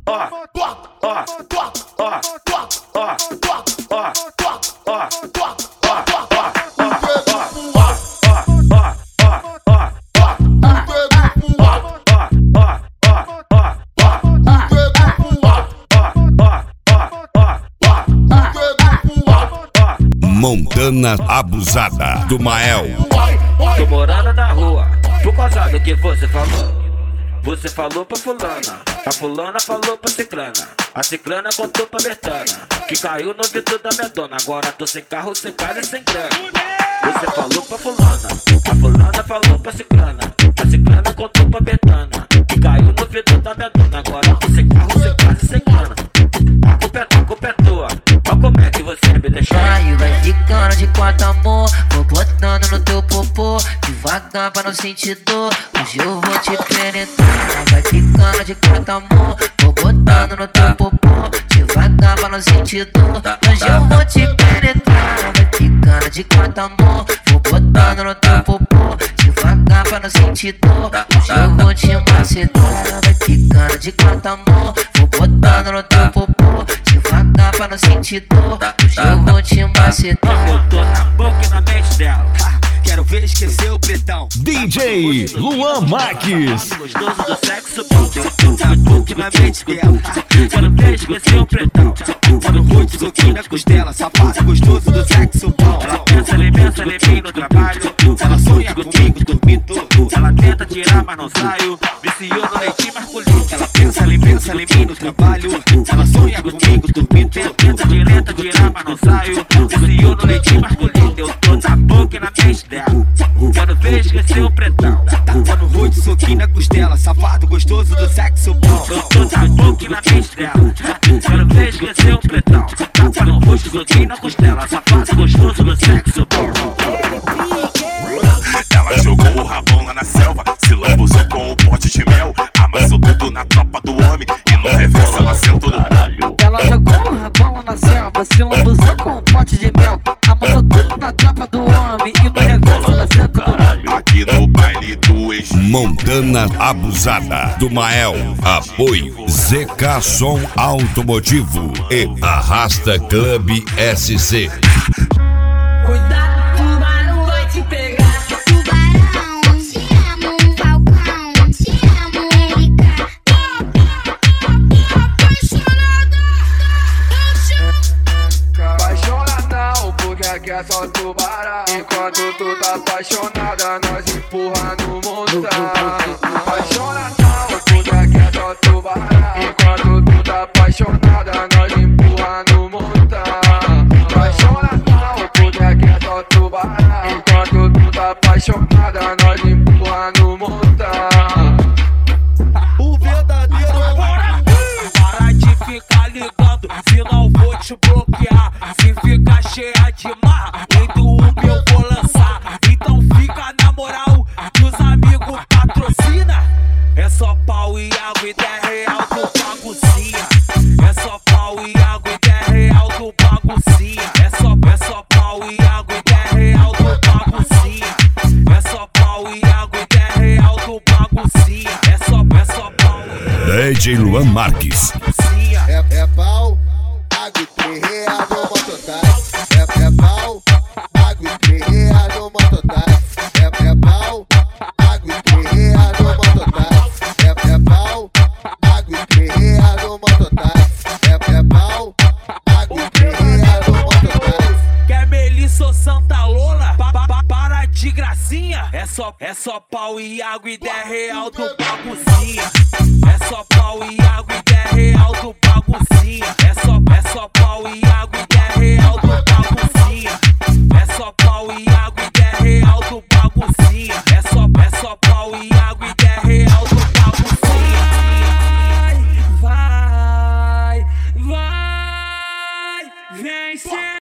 Montana abusada do Mael. Tô morando na rua, por causa do que você falou. Você falou pra fulana, a fulana falou pra ciclana, a ciclana contou pra Betana, que caiu no vidro da minha dona. Agora tô sem carro, sem casa e sem grana. Você falou pra fulana, a fulana falou pra ciclana, a ciclana contou pra Betana, que caiu no vidro da minha dona. Agora tô sem carro, sem casa e sem grana. A culpa é tua, mas como é que você me deixou? Aí vai ficando de quatro amor, vou botando no teu popô, devagar pra não sentir dor. Hoje eu vou te penetrar. Vai ficando de quatro amor, vou botando no teu popô, devagar pra não sentir dor. Hoje eu vou te penetrar. Vai ficando de quatro amor, vou botando no teu popô, devagar pra não sentir dor. Hoje eu vou te macetar. Vai ficando de quatro amor, vou botando no teu popô, devagar pra não sentir dor. Hoje eu vou te macetar. Eu tô na boca e na mente dela. Quero ver esquecer o pretão. DJ Luan Marques. Gostoso do sexo, tá boca na mente dela. Quero ver esquecer o pretão. Quero muito soquinho na costela, safado gostoso do sexo bom. Ela pensa em mim no trabalho. Ela sonha comigo, dormindo. Ela tenta tirar, mas não saio. Viciou no leitinho masculino. Ela pensa em mim no trabalho. Ela sonha comigo, dormindo. Tenta tirar, mas não saio. Viciou no leitinho masculino. Eu tô na boca e na mente dela. Quero ver esquecer o pretão. Tá no rosto, soquinho na costela, safado gostoso do sexo bom. Eu tô na boca e na mente dela. Quero ver esquecer o pretão. Tá no rosto, soquinho na costela, safado gostoso do sexo bom. Ela jogou o rabão lá na selva, se lambuzou com o pote de mel, amassou tudo na tropa do homem e no reverso ela sentou no caralho. Ela jogou o rabão lá na selva, se lambuzou com um pote de mel, amassou tudo na tropa do homem e no reverso ela sentou no caralho. Aqui no baile do ex Montana abusada do Mael. Apoio ZK Som Automotivo e Arrasta Club SC. Cuidado, tubarão vai te pegar. Tubarão, te amo, Falcão, te amo, Erika. Apaixonada não, porque aqui é só tubarão. Enquanto tu tá apaixonada, nós empurra no montão. Apaixonada não, porque aqui é só tubarão. Enquanto tu tá apaixonada, nós empurra no montão. Apaixonada não, porque aqui é só tubarão. Enquanto tu tá apaixonada, nós empurra no montão. O verdadeiro é para de ficar ligando, senão vou te bloquear. Se ficar cheia de marra, entre o Uber eu vou lançar. Então fica na moral, que os amigos patrocina. É só pau e água e 10 real do baguncinha. É só pau e água e 10 real do baguncinha. É só pau e água e 10 real do baguncinha. É só pau e água e 10 real do baguncinha. É só pau e DJ Luan Marques. baguncinha. É pau, água e 3 reais no mototáxi. É pau, água e 3 reais no mototáxi. É pau, água e 3 reais no mototáxi. É pau, água e 3 reais no mototáxi. É pau, água e 3 reais no mototáxi. Quer Melissa ou Santa Lola? Para de gracinha. É só pau e água e 10 real do baguncinha. É só pau e água e 10 real do baguncinha.